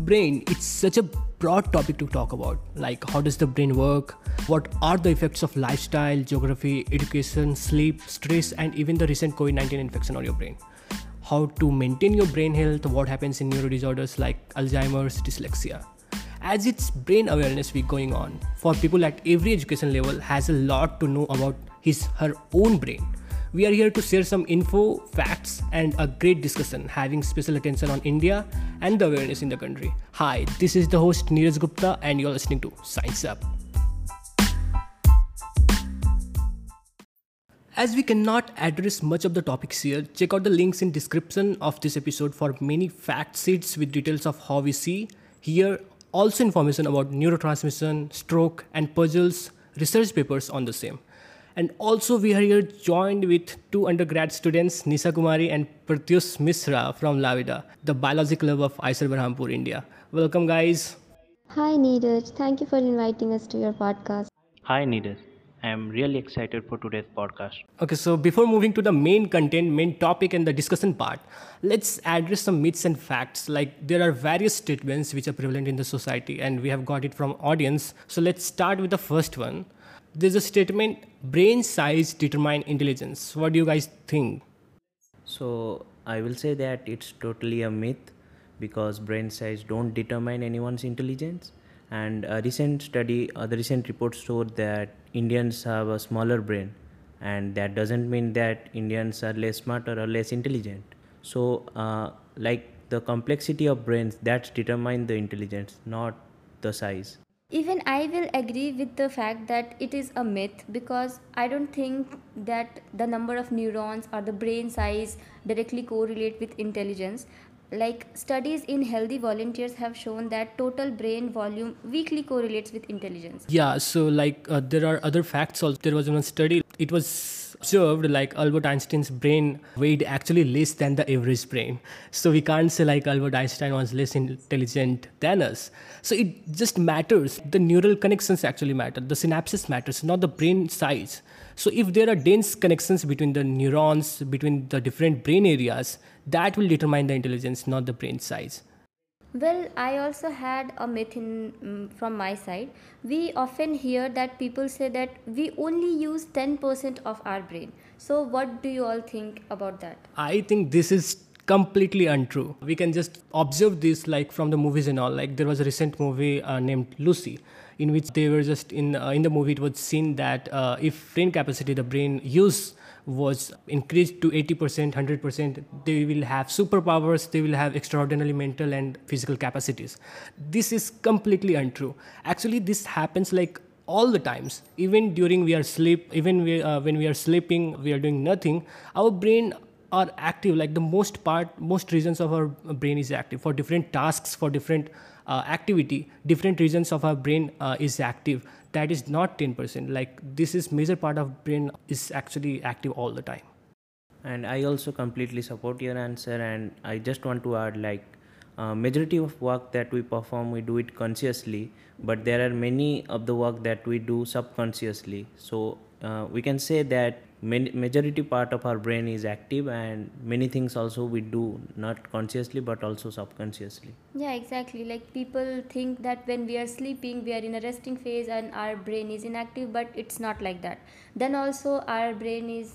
Brain, it's such a broad topic to talk about. Like, how does the brain work? What are the effects of lifestyle, geography, education, sleep, stress, and even the recent COVID-19 infection on your brain? How to maintain your brain health, what happens in neuro disorders like Alzheimer's, dyslexia. As it's Brain Awareness Week going on, for people at every education level has a lot to know about her own brain. We are here to share some info, facts, and a great discussion, having special attention on India and the awareness in the country. Hi, this is the host Neeraj Gupta, and you're listening to Science Up. As we cannot address much of the topics here, check out the links in description of this episode for many fact sheets with details of how we see, hear, also information about neurotransmission, stroke, and puzzles, research papers on the same. And also we are here joined with two undergrad students, Nisha Kumari and Pratyush Mishra from Lavida, the biology club of IISER Berhampur, India. Welcome guys. Hi Neeraj, thank you for inviting us to your podcast. Hi Neeraj, I am really excited for today's podcast. Okay, so before moving to the main content, main topic and the discussion part, let's address some myths and facts. Like there are various statements which are prevalent in the society and we have got it from audience. So let's start with the first one. There's a statement, brain size determine intelligence. What do you guys think? So I will say that it's totally a myth because brain size don't determine anyone's intelligence. And a recent study, the recent report showed that Indians have a smaller brain, and that doesn't mean that Indians are less smart or less intelligent. So like the complexity of brains, that's determine the intelligence, not the size. Even I will agree with the fact that it is a myth because I don't think that the number of neurons or the brain size directly correlate with intelligence. Like studies in healthy volunteers have shown that total brain volume weakly correlates with intelligence. Yeah, so like there are other facts also. There was one study, it was observed like Albert Einstein's brain weighed actually less than the average brain. So we can't say like Albert Einstein was less intelligent than us. So it just matters. The neural connections actually matter. The synapses matters, not the brain size. So if there are dense connections between the neurons, between the different brain areas, that will determine the intelligence, not the brain size. Well, I also had a myth from my side. We often hear that people say that we only use 10% of our brain. So what do you all think about that? I think this is completely untrue. We can just observe this like from the movies and all. Like there was a recent movie named Lucy, in which they were just in the movie it was seen that if brain capacity, the brain use was increased to 80%, 100%, they will have superpowers, they will have extraordinary mental and physical capacities. This is completely untrue. Actually, this happens like all the times. Even during we are sleep, even when we are sleeping, we are doing nothing, our brain are active. Like the most regions of our brain is active for different tasks, for different activity. Different regions of our brain is active. That is not 10%. Like this is major part of brain is actually active all the time. And I also completely support your answer, and I just want to add like majority of work that we perform, we do it consciously, but there are many of the work that we do subconsciously. So we can say that majority part of our brain is active, and many things also we do not consciously but also subconsciously. Yeah, exactly. Like people think that when we are sleeping, we are in a resting phase and our brain is inactive, but it's not like that. Then also our brain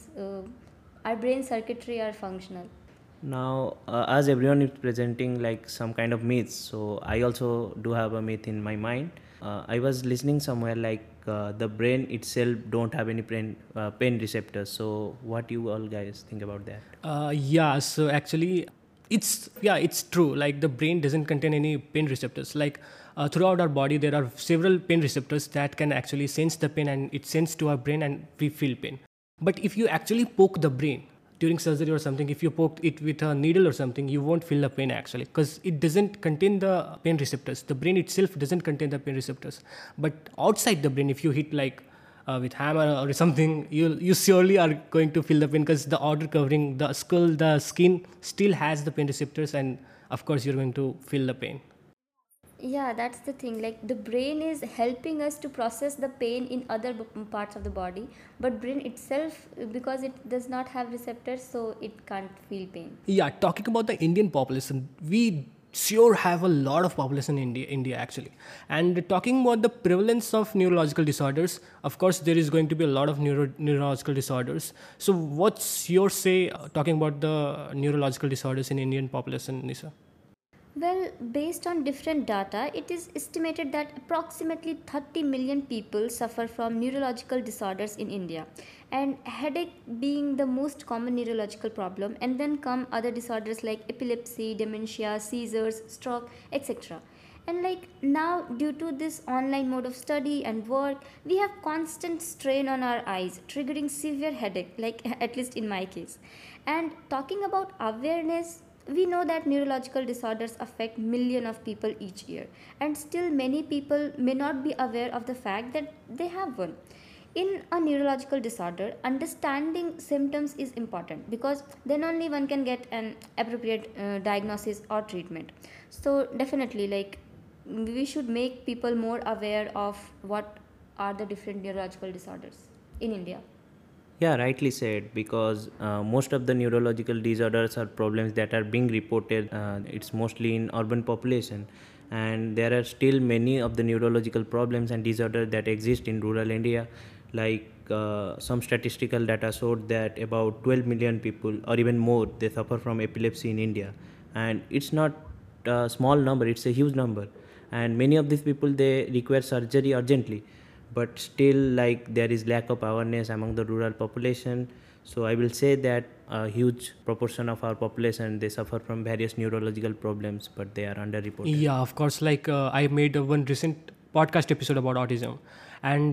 circuitry are functional. Now, as everyone is presenting like some kind of myths, so I also do have a myth in my mind. I was listening somewhere like the brain itself don't have any pain receptors. So what you all guys think about that? Yeah, so actually it's true. Like the brain doesn't contain any pain receptors. Like throughout our body there are several pain receptors that can actually sense the pain, and it sends to our brain and we feel pain. But if you actually poke the brain during surgery or something, if you poke it with a needle or something, you won't feel the pain actually, because it doesn't contain the pain receptors. The brain itself doesn't contain the pain receptors. But outside the brain, if you hit like with hammer or something, you surely are going to feel the pain, because the outer covering, the skull, the skin still has the pain receptors, and of course you're going to feel the pain. Yeah, that's the thing. Like the brain is helping us to process the pain in other parts of the body, but brain itself, because it does not have receptors, so it can't feel pain. Yeah, talking about the Indian population, we sure have a lot of population in India actually. And talking about the prevalence of neurological disorders, of course, there is going to be a lot of neurological disorders. So, what's your say talking about the neurological disorders in Indian population, Nisa? Well, based on different data, it is estimated that approximately 30 million people suffer from neurological disorders in India, and headache being the most common neurological problem, and then come other disorders like epilepsy, dementia, seizures, stroke, etc. And like now, due to this online mode of study and work, we have constant strain on our eyes, triggering severe headache, like at least in my case. And talking about awareness, we know that neurological disorders affect millions of people each year, and still many people may not be aware of the fact that they have one. In a neurological disorder, understanding symptoms is important because then only one can get an appropriate diagnosis or treatment. So, definitely, like we should make people more aware of what are the different neurological disorders in India. Yeah, rightly said, because most of the neurological disorders are problems that are being reported. It's mostly in urban population, and there are still many of the neurological problems and disorders that exist in rural India. Like some statistical data showed that about 12 million people, or even more, they suffer from epilepsy in India, and it's not a small number; it's a huge number, and many of these people they require surgery urgently, but still like there is lack of awareness among the rural population. So I will say that a huge proportion of our population they suffer from various neurological problems, but they are underreported. Yeah, of course. Like I made one recent podcast episode about autism, and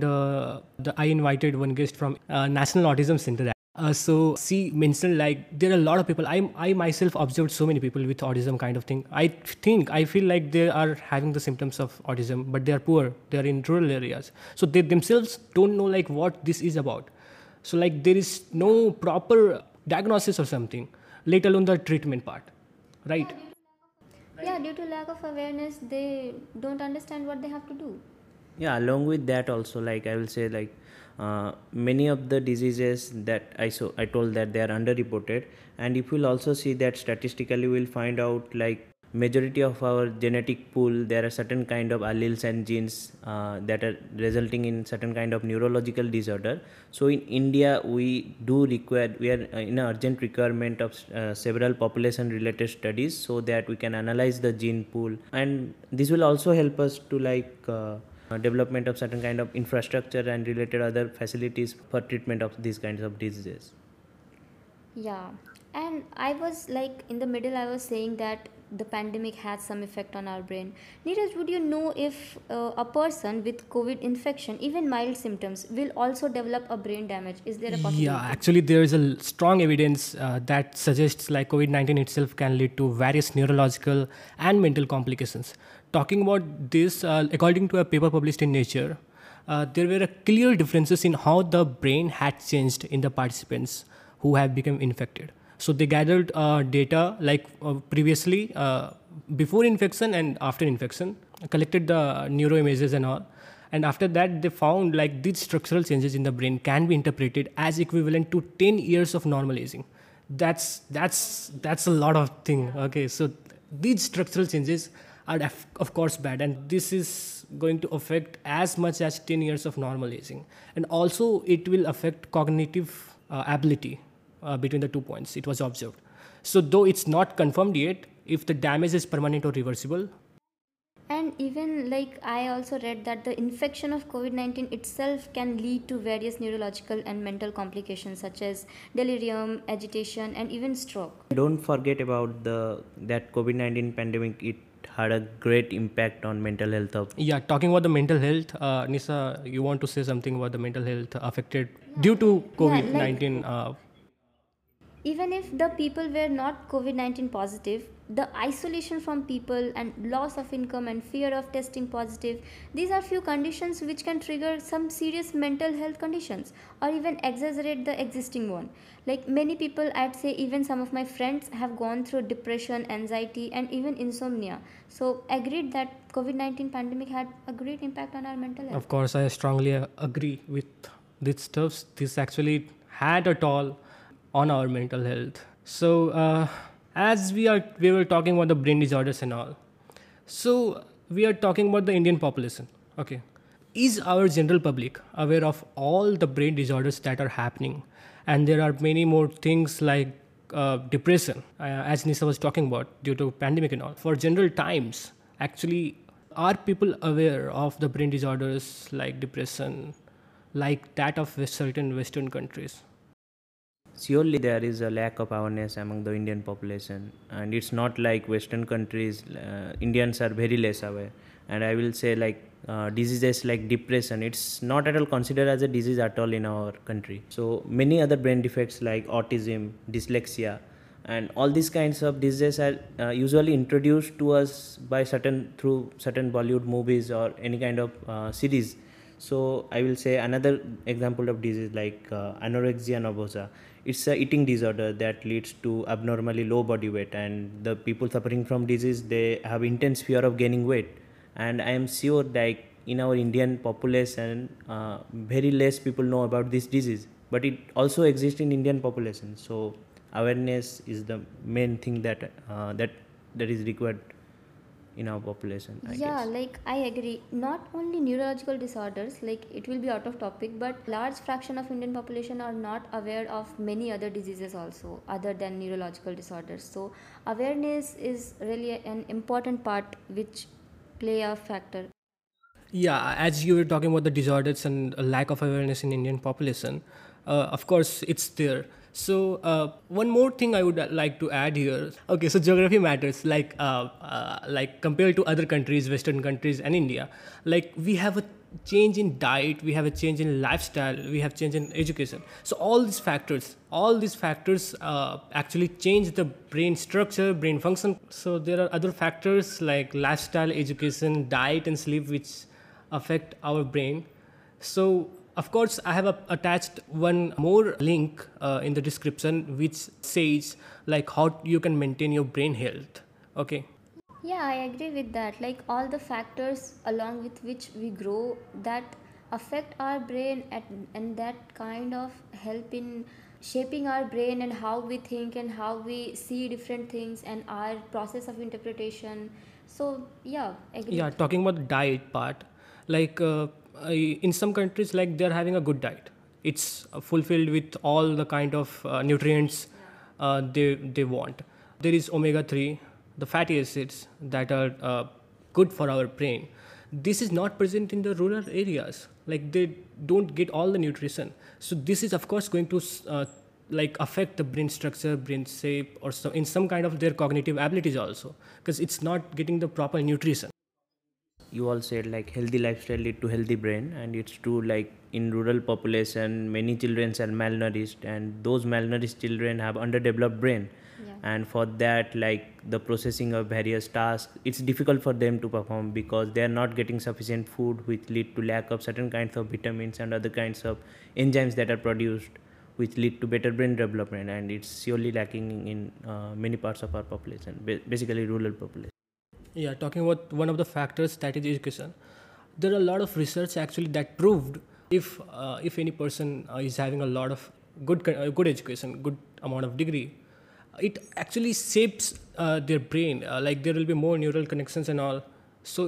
I invited one guest from National Autism Center. So she mentioned like there are a lot of people. I myself observed so many people with autism kind of thing. I feel like they are having the symptoms of autism, but they are poor. They are in rural areas, so they themselves don't know like what this is about. So like there is no proper diagnosis or something, let alone the treatment part, right? Yeah, due to lack of awareness, they don't understand what they have to do. Yeah, along with that also, like I will say, like many of the diseases that I told that they are underreported, and if we'll also see that statistically, we'll find out like majority of our genetic pool there are certain kind of alleles and genes that are resulting in certain kind of neurological disorder. So in India we are in a urgent requirement of several population related studies so that we can analyze the gene pool, and this will also help us to development of certain kind of infrastructure and related other facilities for treatment of these kinds of diseases. Yeah, and I was like in the middle, I was saying that the pandemic had some effect on our brain. Neeraj, would you know if a person with COVID infection, even mild symptoms, will also develop a brain damage? Is there a possibility? Yeah, actually, there is a strong evidence that suggests like COVID-19 itself can lead to various neurological and mental complications. Talking about this, according to a paper published in Nature, there were clear differences in how the brain had changed in the participants who have become infected. So they gathered data like previously, before infection and after infection, collected the neuroimages and all. And after that, they found like these structural changes in the brain can be interpreted as equivalent to 10 years of normal aging. That's a lot of thing. Okay, so these structural changes are of course bad, and this is going to affect as much as 10 years of normal aging, and also it will affect cognitive ability between the 2 points it was observed. So though it's not confirmed yet if the damage is permanent or reversible. And even like I also read that the infection of COVID-19 itself can lead to various neurological and mental complications such as delirium, agitation, and even stroke. Don't forget about that COVID-19 pandemic. It had a great impact on mental health of. Yeah, talking about the mental health, Nisa, you want to say something about the mental health affected due to COVID-19? Even if the people were not COVID-19 positive, the isolation from people and loss of income and fear of testing positive, these are few conditions which can trigger some serious mental health conditions or even exaggerate the existing one. Like many people, I'd say even some of my friends have gone through depression, anxiety, and even insomnia. So agreed that COVID-19 pandemic had a great impact on our mental health. Of course, I strongly agree with these stuffs. This actually had a toll on our mental health. So as we were talking about the brain disorders and all, so we are talking about the Indian population. Okay, is our general public aware of all the brain disorders that are happening? And there are many more things like depression, as Nisa was talking about, due to pandemic and all. For general times, actually, are people aware of the brain disorders like depression, like that of certain Western countries? Surely there is a lack of awareness among the Indian population, and it's not like Western countries. Indians are very less aware, and I will say like diseases like depression, it's not at all considered as a disease at all in our country. So many other brain defects like autism, dyslexia, and all these kinds of diseases are usually introduced to us by through certain Bollywood movies or any kind of series. So I will say another example of disease like anorexia nervosa. It's a eating disorder that leads to abnormally low body weight, and the people suffering from disease, they have intense fear of gaining weight. And I am sure that in our Indian population, very less people know about this disease, but it also exists in Indian population. So awareness is the main thing that is required in our population, I Yeah, guess. like I agree. Not only neurological disorders, like it will be out of topic, but large fraction of Indian population are not aware of many other diseases also, other than neurological disorders. So awareness is really an important part which play a factor. Yeah, as you were talking about the disorders and a lack of awareness in Indian population, of course it's there. So one more thing I would like to add here. Okay, so geography matters. Like compared to other countries, Western countries and India, like we have a change in diet, we have a change in lifestyle, we have change in education. So all these factors actually change the brain structure, brain function. So there are other factors like lifestyle, education, diet, and sleep which affect our brain. So of course I have attached one more link in the description which says like how you can maintain your brain health. Okay. Yeah, I agree with that. Like all the factors along with which we grow that affect our brain and that kind of help in shaping our brain and how we think and how we see different things and our process of interpretation. So yeah, Yeah, agreed. talking about the diet part, like in some countries like they're having a good diet, it's fulfilled with all the kind of nutrients they want. There is omega 3, the fatty acids that are good for our brain. This is not present in the rural areas, like they don't get all the nutrition. So this is of course going to like affect the brain structure, brain shape, or so in some kind of their cognitive abilities also, because it's not getting the proper nutrition. You all said like healthy lifestyle lead to healthy brain, and it's true. Like in rural population, many children are malnourished, and those malnourished children have underdeveloped brain. Yeah. And for that, like the processing of various tasks, it's difficult for them to perform because they are not getting sufficient food, which lead to lack of certain kinds of vitamins and other kinds of enzymes that are produced, which lead to better brain development. And it's surely lacking in many parts of our population, basically rural population. Yeah, talking about one of the factors that is education. There are a lot of research actually that proved if any person is having a lot of good education, good amount of degree, it actually shapes their brain. Like there will be more neural connections and all. So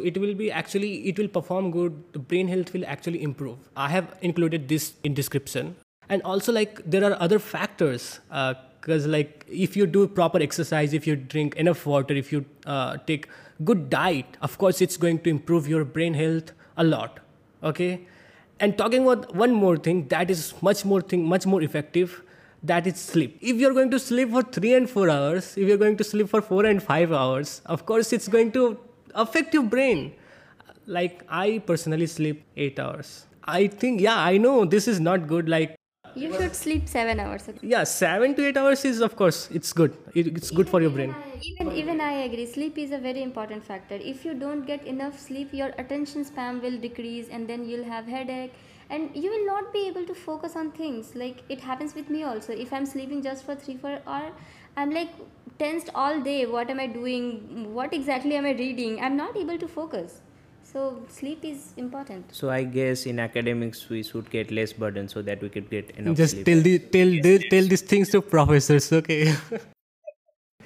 it will perform good. The brain health will actually improve. I have included this in description. And also like there are other factors because like if you do proper exercise, if you drink enough water, if you take good diet, of course it's going to improve your brain health a lot. Okay. And talking about one more thing that is much more effective, that is sleep. If you're going to sleep for 3 and 4 hours, if you're going to sleep for 4 and 5 hours, of course it's going to affect your brain. Like I personally sleep 8 hours. I think, yeah, I know this is not good. Like, You should sleep 7 hours. Okay? yeah, 7 to 8 hours is, of course, it's good. It's good for your brain. Even I agree. Sleep is a very important factor. If you don't get enough sleep, your attention span will decrease, and then you'll have headache, and you will not be able to focus on things. Like it happens with me also. If I'm sleeping just for 3 4 hours, I'm like tensed all day. What am I doing? What exactly am I reading? I'm not able to focus. So sleep is important. So I guess in academics we should get less burden so that we could get enough Just sleep. tell these things to professors, okay?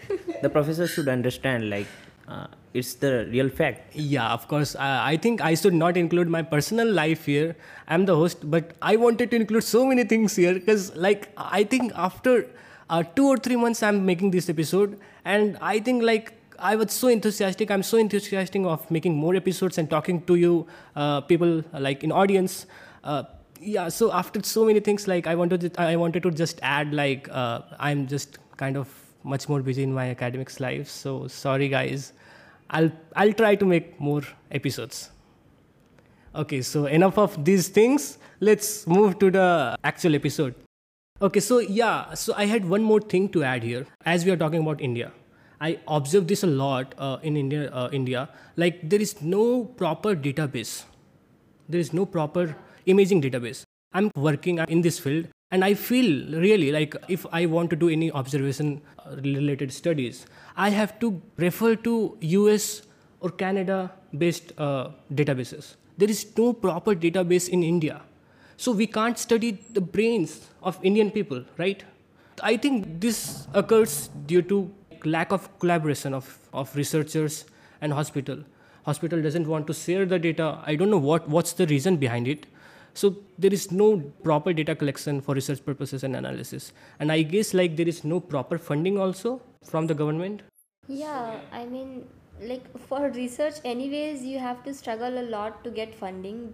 the professor should understand, like, it's the real fact. Yeah, of course. I think I should not include my personal life here. I'm the host, but I wanted to include so many things here because, like, I think after 2 or 3 months, I'm making this episode, and I think like I was so enthusiastic. I'm so enthusiastic of making more episodes and talking to you, people like in audience. Yeah. So after so many things, like I wanted to just add like I'm just kind of much more busy in my academics life. So sorry, guys. I'll try to make more episodes. Okay, so enough of these things. Let's move to the actual episode. Okay, so yeah, so I had one more thing to add here. As we are talking about India, I observed this a lot in India. Like there is no proper database. There is no proper imaging database. I'm working in this field, and I feel really like if I want to do any observation related studies, I have to refer to US or Canada based databases. There is no proper database in India. So we can't study the brains of Indian people, right? I think this occurs due to lack of collaboration of researchers and hospital. Hospital doesn't want to share the data. I don't know what's the reason behind it. So there is no proper data collection for research purposes and analysis. And I guess like there is no proper funding also from the government. Yeah, I mean, like for research, anyways, you have to struggle a lot to get funding.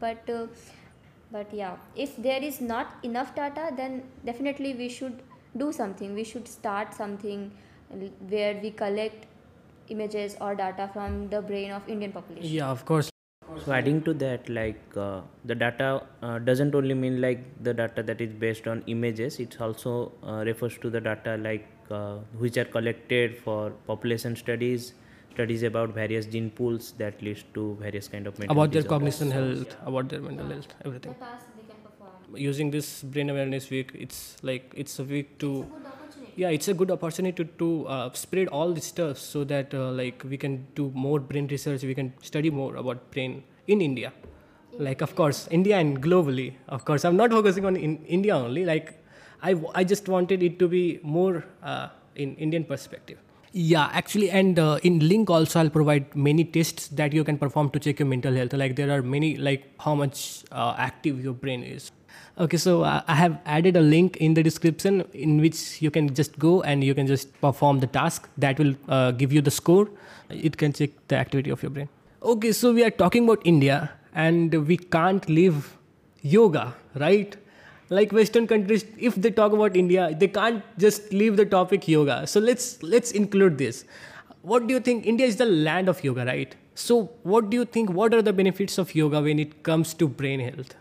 But yeah, if there is not enough data, then definitely we should do something. We should start something where we collect images or data from the brain of Indian population. Yeah, of course. So adding to that, like the data doesn't only mean like the data that is based on images. It also refers to the data like which are collected for population studies about various gene pools that leads to various kind of mental About their disorders. cognition health, about their mental health, everything. The task they can perform. Using this brain awareness week, it's a week to Good opportunity. yeah, it's a good opportunity to spread all this stuff so that like we can do more brain research, we can study more about brain in India, like of course India and globally. Of course I'm not focusing on in India only, like I just wanted it to be more in Indian perspective. Yeah, actually, and in link also I'll provide many tests that you can perform to check your mental health. Like there are many, like how much active your brain is. Okay, so I have added a link in the description in which you can just go and you can just perform the task that will give you the score. It can check the activity of your brain. Okay, so we are talking about India and we can't leave yoga, right? Like Western countries, if they talk about India, they can't just leave the topic yoga. So let's include this. What do you think? India is the land of yoga, right? So what do you think? What are the benefits of yoga when it comes to brain health?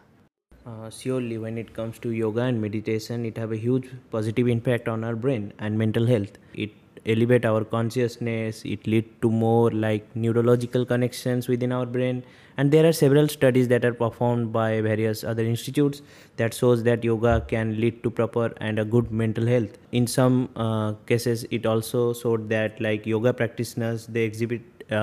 Surely when it comes to yoga and meditation, it have a huge positive impact on our brain and mental health. It elevate our consciousness, it lead to more like neurological connections within our brain, and there are several studies that are performed by various other institutes that shows that yoga can lead to proper and a good mental health. In some cases it also showed that like yoga practitioners, they exhibit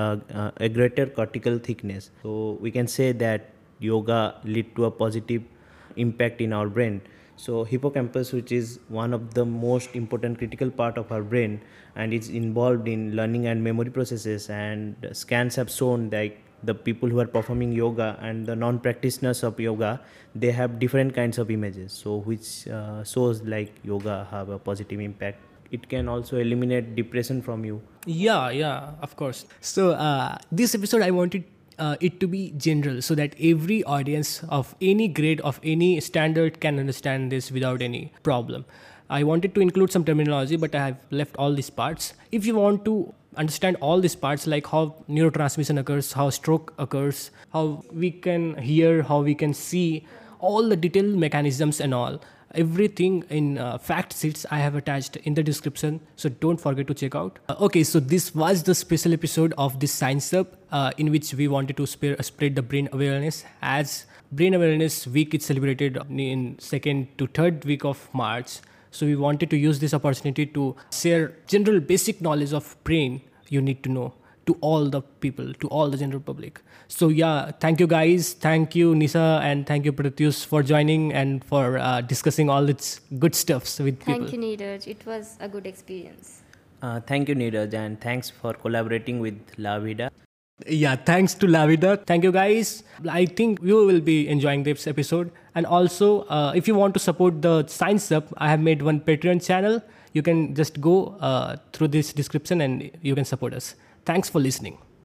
a greater cortical thickness, so we can say that yoga lead to a positive impact in our brain. So hippocampus, which is one of the most important critical part of our brain and is involved in learning and memory processes, and scans have shown that the people who are performing yoga and the non-practitioners of yoga, they have different kinds of images, so which shows like yoga have a positive impact. It can also eliminate depression from you. Yeah, of course. So this episode I wanted it to be general so that every audience of any grade, of any standard can understand this without any problem. I wanted to include some terminology, but I have left all these parts. If you want to understand all these parts, like how neurotransmission occurs, how stroke occurs, how we can hear, how we can see, all the detailed mechanisms and all, everything in fact sheets I have attached in the description, so don't forget to check out. Okay, so this was the special episode of this Science Hub in which we wanted to spread the brain awareness. As Brain Awareness Week is celebrated in 2nd to 3rd week of March, so we wanted to use this opportunity to share general basic knowledge of brain you need to know to all the people, to all the general public. So yeah, thank you guys. Thank you Nisa and thank you Pratyush for joining and for discussing all its good stuffs with people. Thank you, Neeraj. It was a good experience. Thank you, Neeraj, and thanks for collaborating with La Vida. Yeah, thanks to Lavida. Thank you guys. I think you will be enjoying this episode. And also, if you want to support the Science Up, I have made one Patreon channel. You can just go through this description and you can support us. Thanks for listening.